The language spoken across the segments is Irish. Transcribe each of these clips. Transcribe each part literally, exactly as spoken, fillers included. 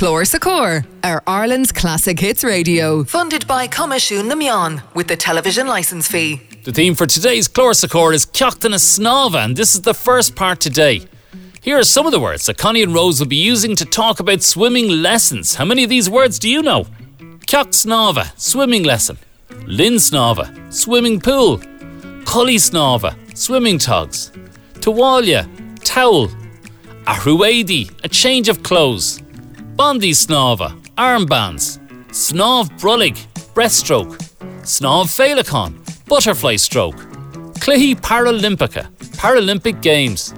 Clór sa Cór, our Ireland's classic hits radio. Funded by Comisiún na Meán with the television licence fee. The theme for today's Clór sa Cór is Ceacht na Snámha, and this is the first part today. Here are some of the words that Connie and Rose will be using to talk about swimming lessons. How many of these words do you know? Ceacht Snámha, swimming lesson. Linn Snámha, swimming pool. Cully Snámha, swimming togs. Towalia, towel. Ahruadi, a change of clothes. Bondi Snámha, armbands. Snáv Brullig, breaststroke. Snáv Féileacán, butterfly stroke. Cluichí Paralympica, Paralympic Games.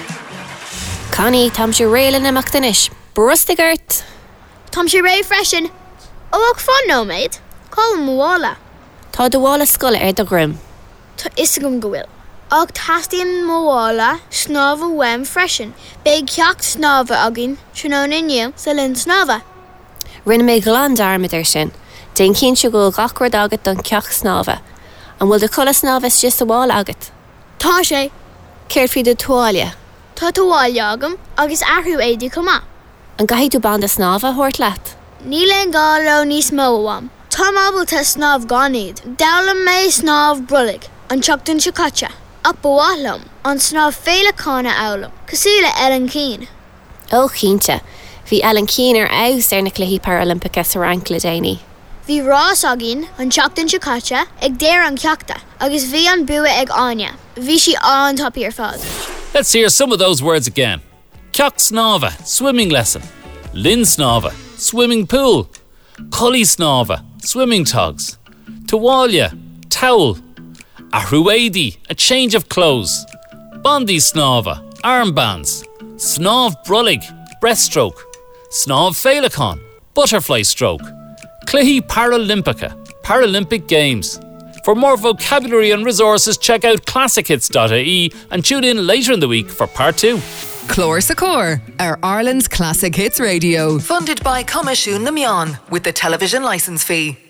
Connie, Tom sé réile na Mactanis. Brustigart. Tom sé ré freshen. Oh, ag fun no, mate. Call him Mwala. Tá Dwala scoil ar do grim. Tá isagum go bhfuil. Ag tastíon Mwala, snámha wem freshen. Big ceacht snámha agin, tróna inniu sa Linn Snámha. Rinne mé glan darmid ar sin. Déan cín se go gachward agat don ceacht snámha. An bhfuil de cola snámha is just a bháil agat. Tá sé. Céir fi de toália. Tá toália agam, agus ahrú éidir cuma. An gaithí tú banda snámha hort leat. Ní le gá lo níos móam. Tá mábal te snámh gáníd. Dálam mé snámh brullig, an teachtain se caite. Ach bhálam, an snámh Féileacána álam, cosúla Ellen Keane. Ó cínte, bhí Ellen Keane ar aus ar na cluichí Paralympica sa rancla déine. Bhí rás agin, an teachtain se caite, ag déir an ceachta, agus bhí an bua ag aine. Bhí si an topi ar fad. Let's hear some of those words again. Ceacht Snámha, swimming lesson. Linn Snámha, swimming pool. Cully Snámha, swimming togs. Towalia, towel. Ahruadi, a change of clothes. Bondi Snámha, armbands. Snáv Brullig, breaststroke. Snáv Féileacán, butterfly stroke. Cluichí Paralympica, Paralympic Games. For more vocabulary and resources, check out classic hits dot I E and tune in later in the week for part two. Clór sa Cór, our Ireland's classic hits radio. Funded by Comisiún na Meán with the television licence fee.